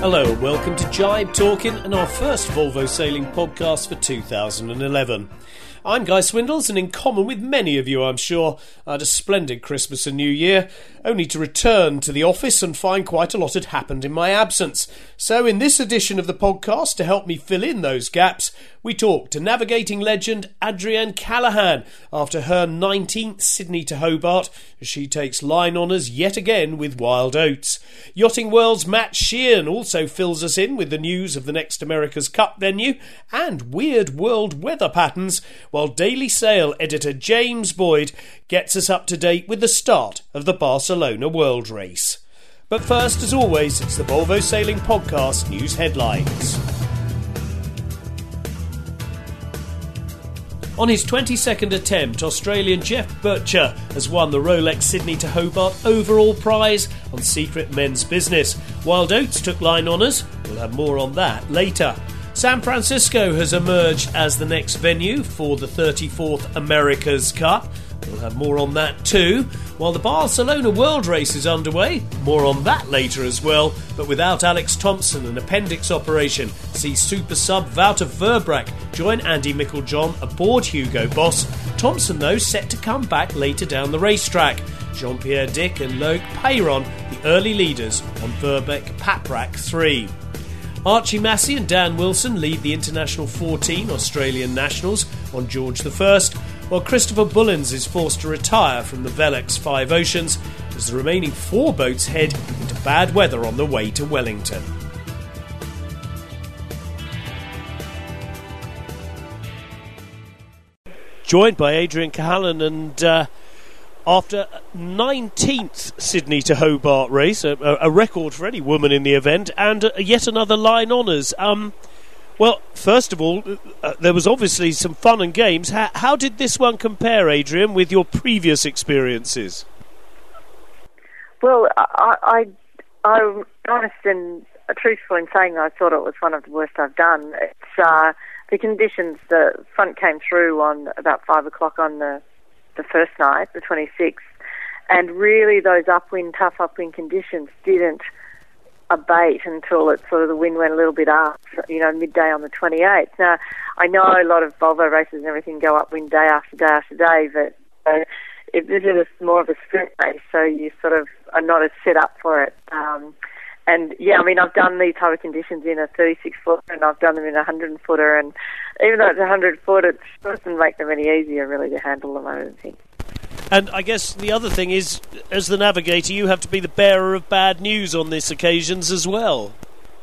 Hello and welcome to Jibe Talking and our first Volvo Sailing podcast for 2011. I'm Guy Swindles, and in common with many of you I'm sure, I had a splendid Christmas and New Year, only to return to the office and find quite a lot had happened in my absence. So in this edition of the podcast, to help me fill in those gaps, we talk to navigating legend Adrienne Callahan after her 19th Sydney to Hobart as she takes line honours yet again with Wild Oats. Yachting World's Matt Sheehan also fills us in with the news of the next America's Cup venue and weird world weather patterns, while Daily Sail editor James Boyd gets us up to date with the start of the Barcelona World Race. But first, as always, it's the Volvo Sailing Podcast news headlines. On his 22nd attempt, Australian Jeff Butcher has won the Rolex Sydney to Hobart overall prize on Secret Men's Business. Wild Oats took line honours. We'll have more on that later. San Francisco has emerged as the next venue for the 34th America's Cup. We'll have more on that too. While the Barcelona World Race is underway, more on that later as well. But without Alex Thompson, an appendix operation sees super sub Wouter Verbraek join Andy Mickeljohn aboard Hugo Boss. Thompson, though, set to come back later down the racetrack. Jean-Pierre Dick and Loic Peyron, the early leaders on Verbeek Paprak 3. Archie Massey and Dan Wilson lead the International 14 Australian nationals on George I, while Christopher Bullins is forced to retire from the Velux Five Oceans as the remaining 4 boats head into bad weather on the way to Wellington. Joined by Adrienne Callahan, and after 19th Sydney to Hobart race, a record for any woman in the event, and yet another line honours. Well, first of all, there was obviously some fun and games. How did this one compare, Adrienne, with your previous experiences? Well, I'm honest and truthful in saying I thought it was one of the worst I've done. It's the conditions. The front came through on about 5 o'clock on the first night, the 26th, and really those tough upwind conditions didn't abate until the wind went a little bit up, midday on the 28th. Now, I know a lot of Volvo races and everything go upwind day after day after day, but this is more of a sprint race, so you sort of are not as set up for it. And yeah, I mean, I've done these type of conditions in a 36-footer, and I've done them in a 100-footer, and even though it's a 100-foot, it doesn't make them any easier, really, to handle them, I don't think. And I guess the other thing is, as the navigator, you have to be the bearer of bad news on these occasions as well.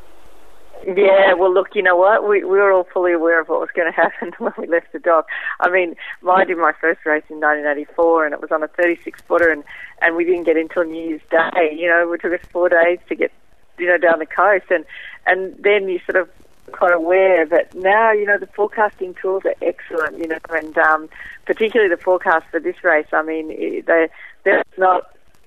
Yeah, well, look, you know what? We were all fully aware of what was going to happen when we left the dock. I mean, I did my first race in 1984, and it was on a 36-footer, and we didn't get until New Year's Day. It took us 4 days to get down the coast, and then you sort of quite aware that now, the forecasting tools are excellent, and particularly the forecast for this race. I mean, there was not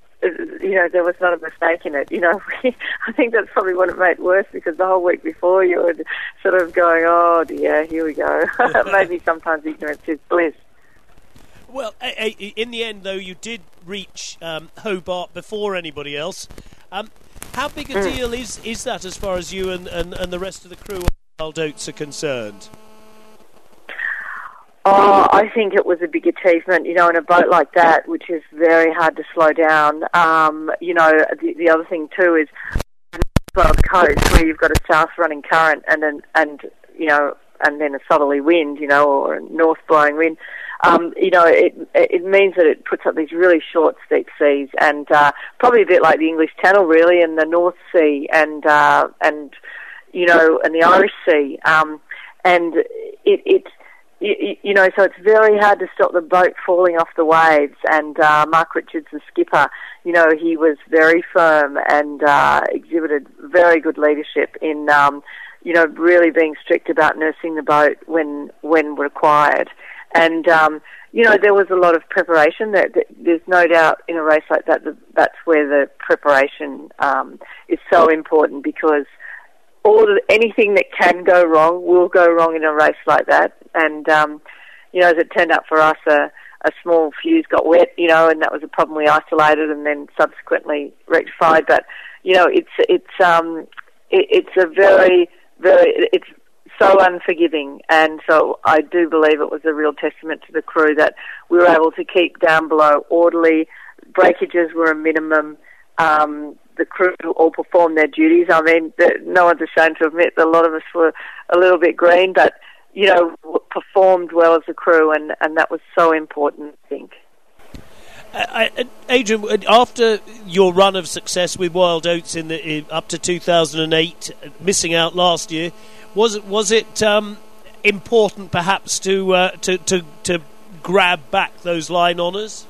a mistake in it. I think that's probably what it made worse, because the whole week before you were sort of going, oh dear, here we go. Maybe sometimes ignorance is bliss. Well, in the end, though, you did reach Hobart before anybody else. How big a deal is that as far as you and the rest of the crew of Wild Oats are concerned? Oh, I think it was a big achievement, in a boat like that, which is very hard to slow down. The other thing too is on the coast where you've got a south running current and then a southerly wind, or a north blowing wind. It means that it puts up these really short, steep seas, and probably a bit like the English Channel, really, and the North Sea, and the Irish Sea, and so it's very hard to stop the boat falling off the waves. And Mark Richards, the skipper, he was very firm and exhibited very good leadership in, really being strict about nursing the boat when required. And, there was a lot of preparation. There's no doubt in a race like that, that's where the preparation is so important, because anything that can go wrong will go wrong in a race like that. And, as it turned out for us, a small fuse got wet, and that was a problem we isolated and then subsequently rectified. But, it's it's a very, it's so unforgiving, and so I do believe it was a real testament to the crew that we were able to keep down below orderly. Breakages were a minimum. The crew all performed their duties. I mean, no one's ashamed to admit that a lot of us were a little bit green, but, performed well as a crew, and that was so important, I think. Adrian, after your run of success with Wild Oats up to 2008, missing out last year, was it important perhaps to grab back those line honours?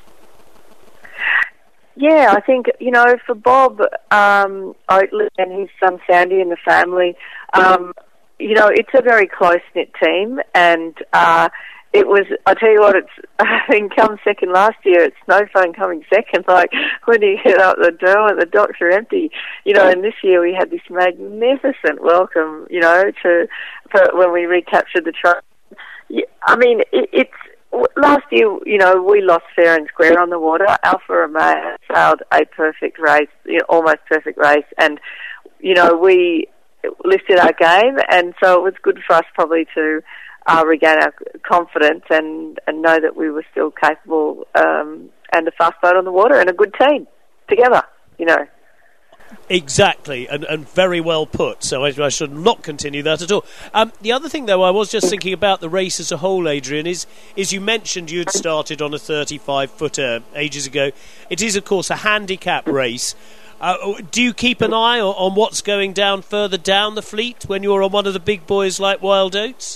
Yeah, I think, for Bob Oatley and his son Sandy and the family, it's a very close-knit team, and it was, I tell you what, I think come second last year, it's no fun coming second, like when you get up the door and the docks are empty, and this year we had this magnificent welcome, for when we recaptured the trophy. I mean, it's, last year, we lost fair and square on the water. Alpha Romeo sailed a perfect race, almost perfect race, and, we lifted our game, and so it was good for us probably to regain our confidence and know that we were still capable and a fast boat on the water and a good team together, Exactly, and very well put, so I should not continue that at all. The other thing, though, I was just thinking about the race as a whole, Adrian, is you mentioned you'd started on a 35-footer ages ago. It is, of course, a handicap race. Do you keep an eye on what's going down further down the fleet when you're on one of the big boys like Wild Oats?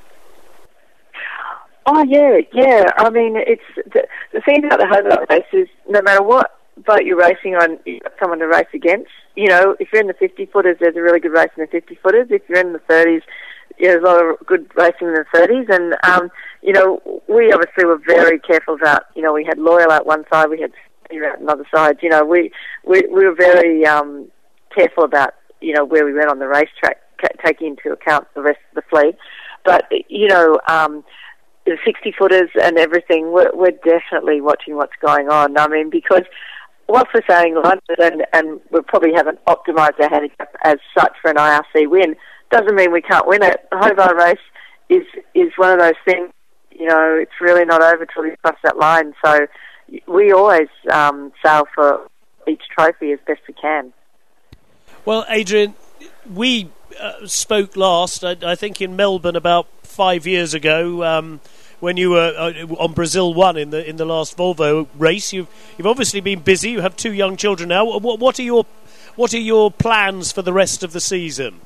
Oh, yeah. I mean, it's the thing about the Hobart race is no matter what boat you're racing on, you've got someone to race against. If you're in the 50-footers, there's a really good race in the 50-footers. If you're in the 30s, there's a lot of good racing in the 30s. And, we obviously were very careful about, we had Loyal out one side, we had Steer out another side. We were very careful about, where we went on the racetrack, taking into account the rest of the fleet. But, the 60-footers and everything, we're definitely watching what's going on. I mean, because whilst we're saying London and we probably haven't optimised our handicap as such for an IRC win, doesn't mean we can't win it. The Hobart race is one of those things, it's really not over till you cross that line. So we always sail for each trophy as best we can. Well, Adrian, we spoke last, I think, in Melbourne about 5 years ago, when you were on Brazil 1 in the last Volvo race. You've obviously been busy. You have 2 young children now. What are your plans for the rest of the season?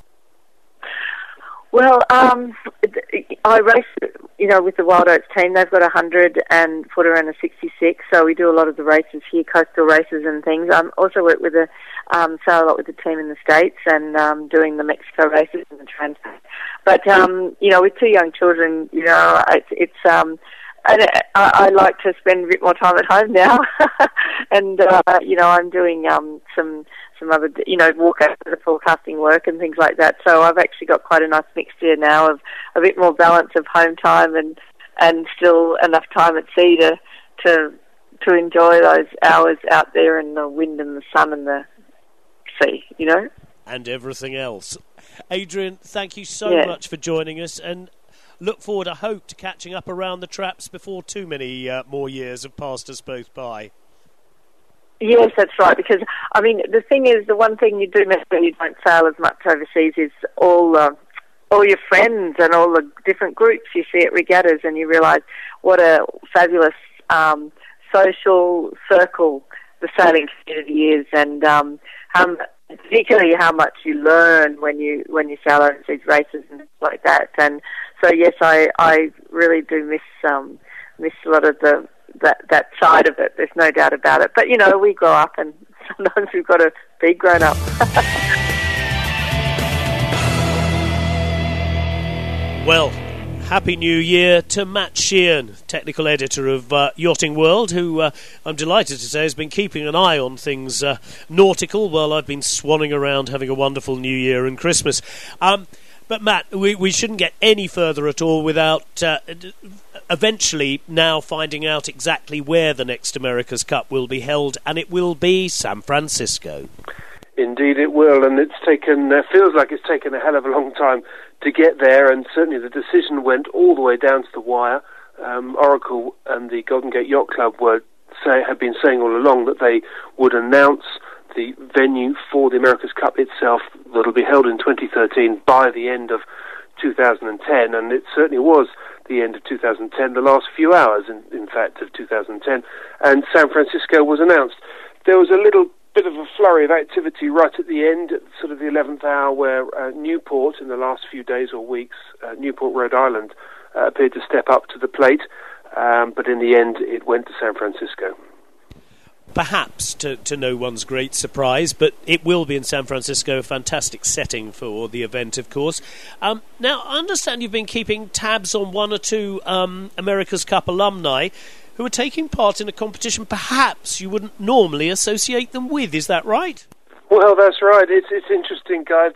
Well, I race, with the Wild Oats team. They've got a 100-footer and a 66, so we do a lot of the races here, coastal races and things. I also work with sail a lot with the team in the States and doing the Mexico races and the Trans. But, with 2 young children, it's and I like to spend a bit more time at home now. And, I'm doing some other, walk over the forecasting work and things like that. So I've actually got quite a nice mixture now of a bit more balance of home time and still enough time at sea to enjoy those hours out there in the wind and the sun and the sea, And everything else. Adrian, thank you so much for joining us, and look forward, I hope, to catching up around the traps before too many more years have passed us both by. Yes, that's right, because, I mean, the thing is, the one thing you do miss when you don't sail as much overseas is all your friends and all the different groups you see at regattas, and you realise what a fabulous social circle the sailing community is, and particularly how much you learn when you sail overseas races and things like that. And so, yes, I really do miss a lot of that side of it. There's no doubt about it. But, we grow up and sometimes we've got to be grown up. Well, Happy New Year to Matt Sheehan, technical editor of Yachting World, who I'm delighted to say has been keeping an eye on things nautical while I've been swanning around having a wonderful New Year and Christmas. But Matt, we shouldn't get any further at all without eventually now finding out exactly where the next America's Cup will be held, and it will be San Francisco. Indeed it will, and it's taken, feels like it's taken a hell of a long time to get there, and certainly the decision went all the way down to the wire. Oracle and the Golden Gate Yacht Club had been saying all along that they would announce the venue for the America's Cup itself that'll be held in 2013 by the end of 2010, and it certainly was the end of 2010, the last few hours, in fact, of 2010, and San Francisco was announced. There was a little bit of a flurry of activity right at the end, at sort of the 11th hour, where Newport, in the last few days or weeks, Newport, Rhode Island, appeared to step up to the plate, but in the end it went to San Francisco. Perhaps to no one's great surprise, but it will be in San Francisco, a fantastic setting for the event, of course. Now, I understand you've been keeping tabs on one or two America's Cup alumni who are taking part in a competition perhaps you wouldn't normally associate them with. Is that right? Well, that's right. It's interesting, Guy.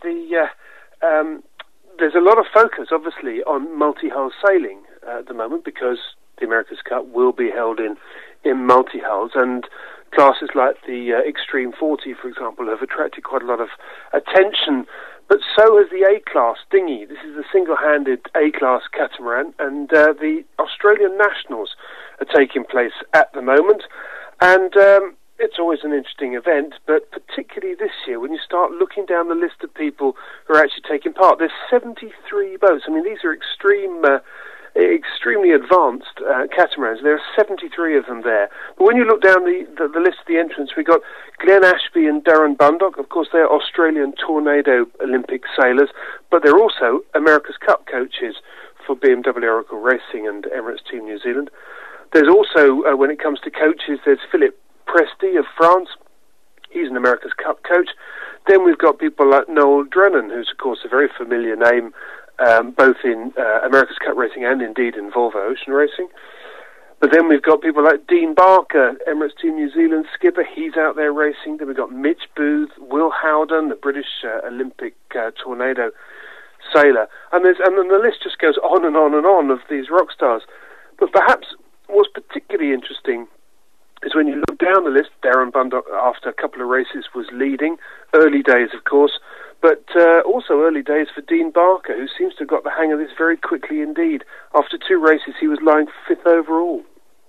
There's a lot of focus, obviously, on multi-hull sailing at the moment, because the America's Cup will be held in multi-hulls, and classes like the Extreme 40, for example, have attracted quite a lot of attention. But so has the A-Class dinghy. This is a single-handed A-Class catamaran, and the Australian Nationals are taking place at the moment. And it's always an interesting event, but particularly this year, when you start looking down the list of people who are actually taking part, there's 73 boats. I mean, these are extremely advanced catamarans. There are 73 of them there. But when you look down the list of the entrants, we've got Glenn Ashby and Darren Bundock. Of course, they're Australian Tornado Olympic sailors, but they're also America's Cup coaches for BMW Oracle Racing and Emirates Team New Zealand. There's also, when it comes to coaches, there's Philippe Presti of France. He's an America's Cup coach. Then we've got people like Noel Drennan, who's, of course, a very familiar name, both in America's Cup racing and indeed in Volvo Ocean Racing. But then we've got people like Dean Barker, Emirates Team New Zealand skipper. He's out there racing. Then we've got Mitch Booth, Will Howden, the British Olympic Tornado sailor. And then the list just goes on and on and on of these rock stars. But perhaps what's particularly interesting is when you look down the list, Darren Bundock, after a couple of races, was leading. Early days, of course. But also early days for Dean Barker, who seems to have got the hang of this very quickly indeed. After 2 races, he was lying 5th overall.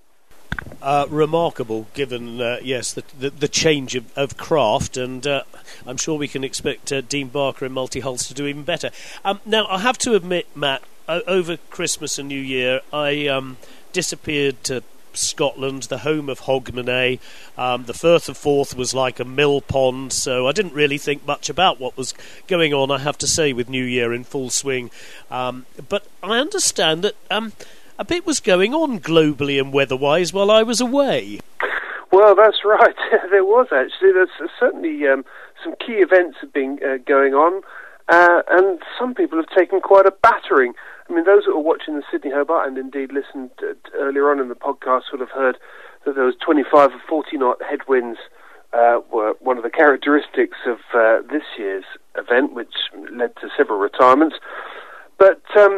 Remarkable, given, the change of craft, and I'm sure we can expect Dean Barker in multi-hulls to do even better. Now, I have to admit, Matt, over Christmas and New Year, I disappeared to Scotland, the home of Hogmanay. The Firth of Forth was like a mill pond, so I didn't really think much about what was going on, I have to say, with New Year in full swing. But I understand that a bit was going on globally and weather-wise while I was away. Well, that's right. There was, actually. There's certainly some key events have been going on, and some people have taken quite a battering. I mean, those that were watching the Sydney Hobart and indeed listened earlier on in the podcast would have heard that there was 25 or 40 knot headwinds were one of the characteristics of this year's event, which led to several retirements. But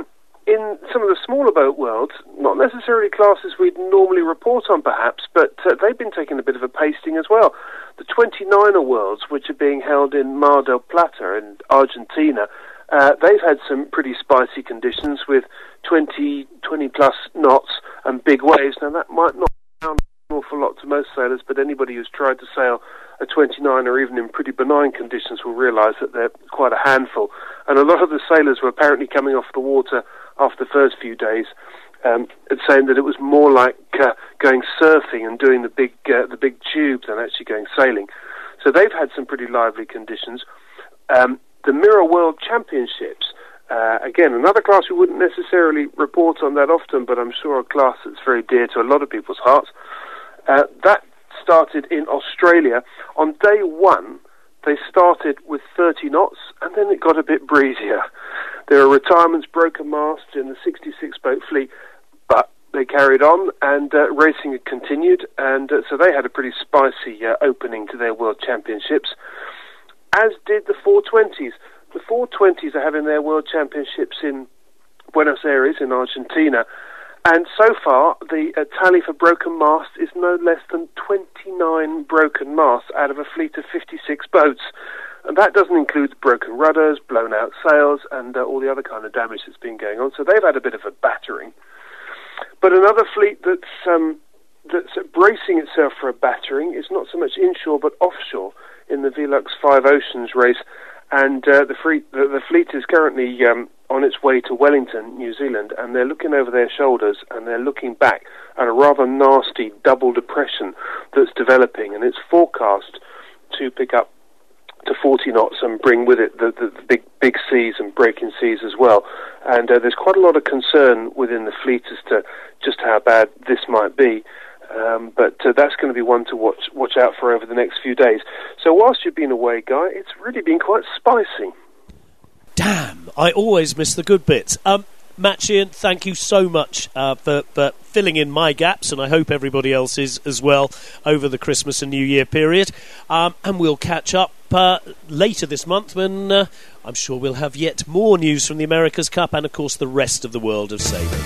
in some of the smaller boat worlds, not necessarily classes we'd normally report on perhaps, but they've been taking a bit of a pasting as well. The 29er Worlds, which are being held in Mar del Plata in Argentina, they've had some pretty spicy conditions with 20 plus knots and big waves. Now, that might not sound an awful lot to most sailors, but anybody who's tried to sail a 29er, even in pretty benign conditions, will realise that they're quite a handful. And a lot of the sailors were apparently coming off the water after the first few days, saying that it was more like going surfing and doing the big tube than actually going sailing. So they've had some pretty lively conditions. The Mirror World Championships, again, another class we wouldn't necessarily report on that often, but I'm sure a class that's very dear to a lot of people's hearts. That started in Australia. On day 1, they started with 30 knots, and then it got a bit breezier. There are retirements, broken masts in the 66-boat fleet, but they carried on, and racing had continued, and so they had a pretty spicy opening to their World Championships, as did the 420s. The 420s are having their World Championships in Buenos Aires in Argentina, and so far the tally for broken masts is no less than 29 broken masts out of a fleet of 56 boats. And that doesn't include broken rudders, blown out sails, and all the other kind of damage that's been going on. So they've had a bit of a battering. But another fleet that's bracing itself for a battering is not so much inshore but offshore in the Velux Five Oceans race. And the fleet is currently on its way to Wellington, New Zealand, and they're looking over their shoulders and they're looking back at a rather nasty double depression that's developing, and it's forecast to pick up to 40 knots and bring with it the big seas and breaking seas as well. And there's quite a lot of concern within the fleet as to just how bad this might be. But that's going to be one to watch out for over the next few days. So whilst you've been away, Guy, it's really been quite spicy. Damn, I always miss the good bits. Matt Sheehan, thank you so much for filling in my gaps, and I hope everybody else is as well over the Christmas and New Year period. And we'll catch up later this month when I'm sure we'll have yet more news from the America's Cup and, of course, the rest of the world of sailing.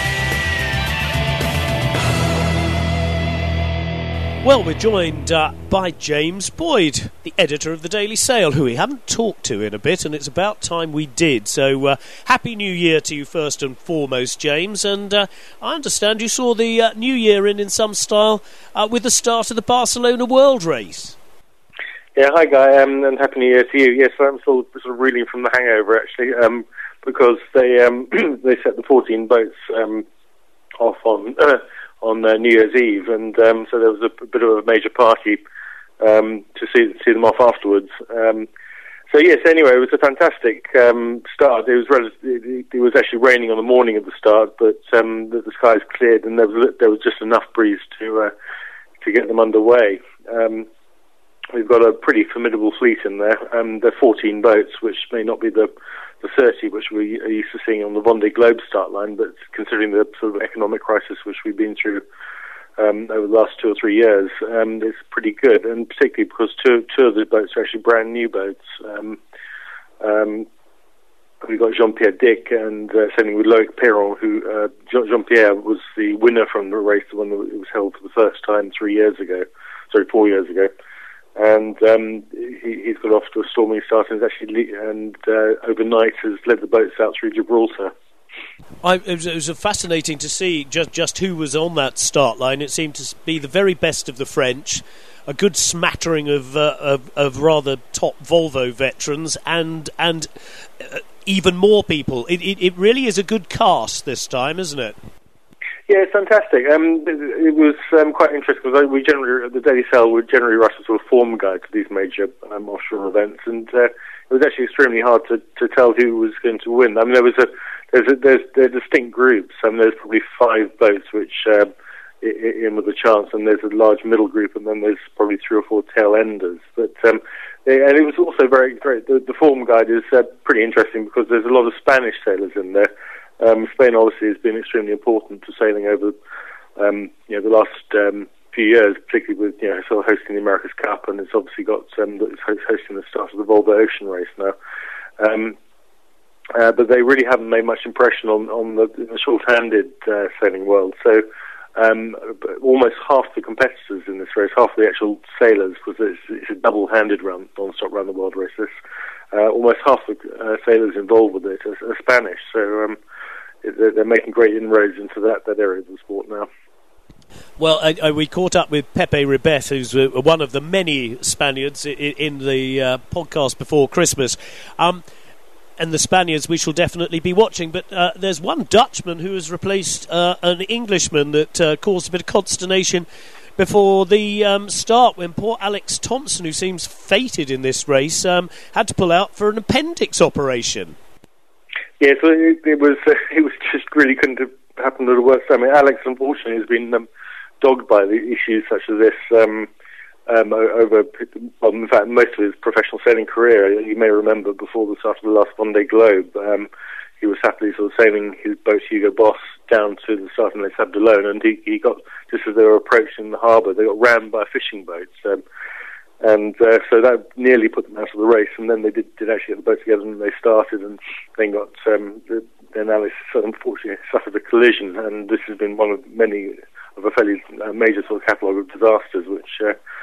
Well, we're joined by James Boyd, the editor of the Daily Sail, who we haven't talked to in a bit, and it's about time we did. So, Happy New Year to you first and foremost, James. And I understand you saw the New Year in some style with the start of the Barcelona World Race. Yeah, hi Guy, and Happy New Year to you. Yes, I'm still sort of reeling from the hangover, actually, because they they set the 14 boats off on New Year's Eve, and so there was a bit of a major party to see them off afterwards. So yes, anyway, it was a fantastic start. It was actually raining on the morning of the start, but the skies cleared, and there was just enough breeze to get them underway. We've got a pretty formidable fleet in there. There are 14 boats, which may not be the 30 which we are used to seeing on the Vendée Globe start line, but considering the sort of economic crisis which we've been through over the last 2 or 3 years, it's pretty good, and particularly because two of the boats are actually brand new boats. We've got Jean-Pierre Dick and sailing with Loic Perron, who Jean-Pierre was the winner from the race, the one that was held for the first time 4 years ago. And he's got off to a stormy start, and overnight has led the boats out through Gibraltar. It was fascinating to see just who was on that start line. It seemed to be the very best of the French, a good smattering of rather top Volvo veterans, and even more people. It really is a good cast this time, isn't it? Yeah, it's fantastic. It was quite interesting because we generally, at the Daily Sail, would generally write a sort of form guide to these major offshore events, and it was actually extremely hard to tell who was going to win. I mean, there are distinct groups. There's probably 5 boats which in with a chance, and there's a large middle group, and then there's probably 3 or 4 tail enders. But and it was also very, very. The form guide is pretty interesting because there's a lot of Spanish sailors in there. Spain obviously has been extremely important to sailing over the last few years, particularly with sort of hosting the America's Cup, and it's obviously got it's hosting the start of the Volvo Ocean race now. But they really haven't made much impression on the short-handed sailing world. So almost half the competitors in this race, half the actual sailors, because it's a double-handed run, non-stop round the world race. Almost half the sailors involved with it are Spanish. So they're making great inroads into that area of the sport now. Well, we caught up with Pepe Ribet, who's one of the many Spaniards in the podcast before Christmas. And the Spaniards we shall definitely be watching. But there's one Dutchman who has replaced an Englishman that caused a bit of consternation before the start, when poor Alex Thompson, who seems fated in this race, had to pull out for an appendix operation. Yeah, so it was just really couldn't have happened at a worse time. I mean, Alex, unfortunately, has been dogged by the issues such as this over, in fact, most of his professional sailing career. You may remember before the start of the last Vendée Globe, he was happily sort of sailing his boat Hugo Boss down to the start in Les Sables d'Olonne, and he got, just as they were approaching the harbour, they got rammed by a fishing boat. So that nearly put them out of the race, and then they did actually get the boat together, and they started, and then got then Alice unfortunately suffered a collision, and this has been one of many of a fairly major sort of catalogue of disasters which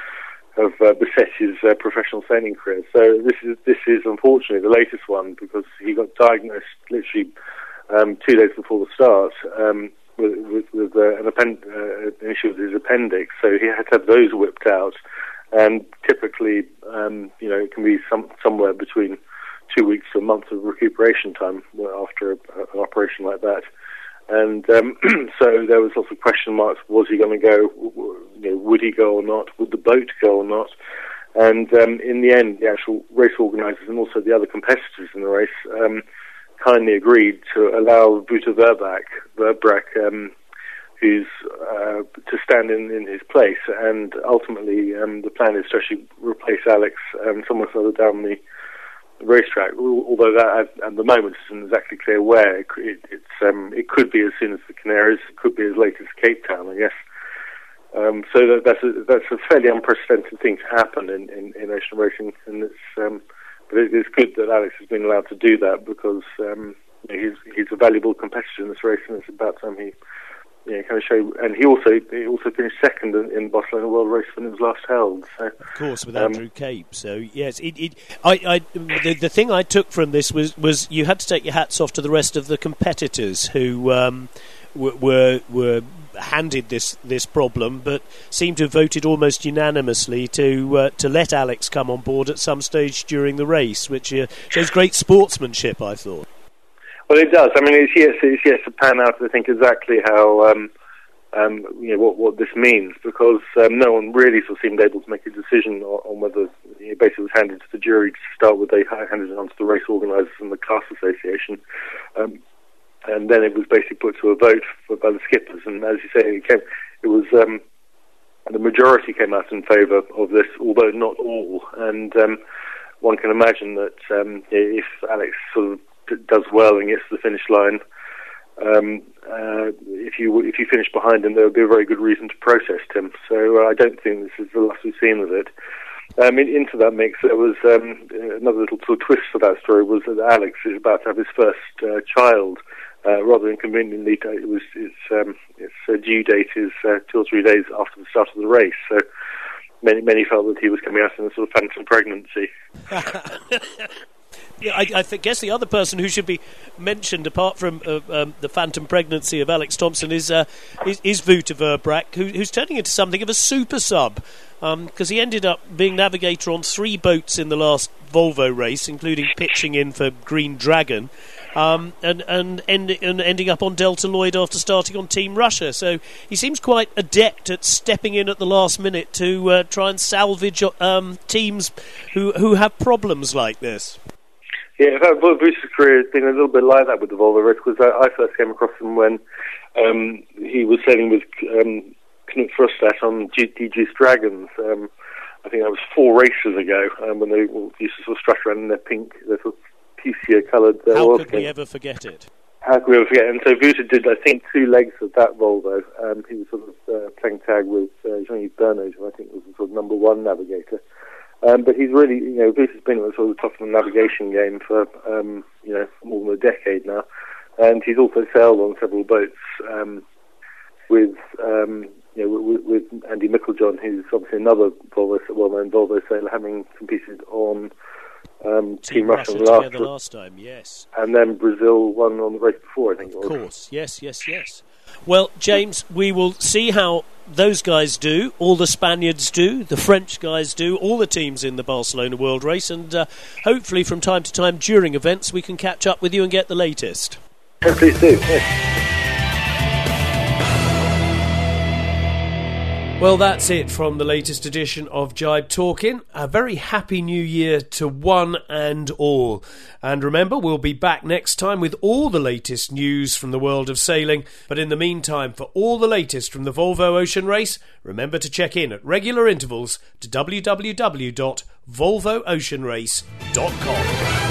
beset his professional sailing career. So this is unfortunately the latest one, because he got diagnosed literally 2 days before the start with an issue with his appendix. So he had to have those whipped out, and typically, it can be somewhere between 2 weeks to a month of recuperation time after an operation like that. And so there was lots of question marks. Was he going to go? Would he go or not? Would the boat go or not? And in the end, the actual race organisers and also the other competitors in the race kindly agreed to allow Wouter Verbraek, who's to stand in his place. And ultimately, the plan is to actually replace Alex somewhere further down the racetrack, although that at the moment isn't exactly clear where. It could be as soon as the Canaries, it could be as late as Cape Town, I guess. So that's a fairly unprecedented thing to happen in ocean racing, and but it's good that Alex has been allowed to do that, because he's a valuable competitor in this race, and it's about time he kind of show. And he also finished second in the Barcelona World Race when it was last held. So, of course, with Andrew Cape. So yes, the thing I took from this was you had to take your hats off to the rest of the competitors who were handed this problem, but seemed to have voted almost unanimously to let Alex come on board at some stage during the race, which shows great sportsmanship, I thought. Well, it does. I mean, it's yet to pan out, I think, exactly how what this means, because no one really sort of seemed able to make a decision on whether it basically was handed to the jury to start with. They handed it on to the race organisers and the class association, and then it was basically put to a vote by the skippers. And as you say, the majority came out in favour of this, although not all. And one can imagine that if Alex sort of does well and gets to the finish line, if you finish behind him, there would be a very good reason to protest him. So I don't think this is the last we've seen of it. Into that mix, there was another little sort of twist for that story, was that Alex is about to have his first child. Rather inconveniently, its due date is 2 or 3 days after the start of the race. So many felt that he was coming out in a sort of phantom pregnancy. Yeah, I guess the other person who should be mentioned, apart from the phantom pregnancy of Alex Thompson, is Wouter Verbraek, who's turning into something of a super sub, because he ended up being navigator on 3 boats in the last Volvo race, including pitching in for Green Dragon, and ending up on Delta Lloyd after starting on Team Russia. So he seems quite adept at stepping in at the last minute to try and salvage teams who have problems like this. Yeah, in fact, Wouter's career has been a little bit like that with the Volvo race, because I first came across him when he was sailing with Knut Frostadt on DG's Dragons. I think that was 4 races ago, when they used to sort of strut around in their pink, their sort of fuchsia-coloured How could we ever forget it? How could we ever forget it? And so Wouter did, I think, 2 legs of that Volvo. He was sort of playing tag with Jean-Yves Bernot, who I think was the sort of number 1 navigator. But he's really, Wouter's been at the sort of top of the navigation game for, more than a decade now. And he's also sailed on several boats with Andy Micklejohn, who's obviously another well-known Volvo sailor, having competed on Team Russia last time, yes. And then Brazil won on the race before, I think it was. Of course, yes. Well, James, we will see how those guys do, all the Spaniards do, the French guys do, all the teams in the Barcelona World Race, and hopefully from time to time during events we can catch up with you and get the latest. Please do, yes. Well, that's it from the latest edition of Jibe Talking. A very happy new year to one and all. And remember, we'll be back next time with all the latest news from the world of sailing. But in the meantime, for all the latest from the Volvo Ocean Race, remember to check in at regular intervals to www.volvooceanrace.com.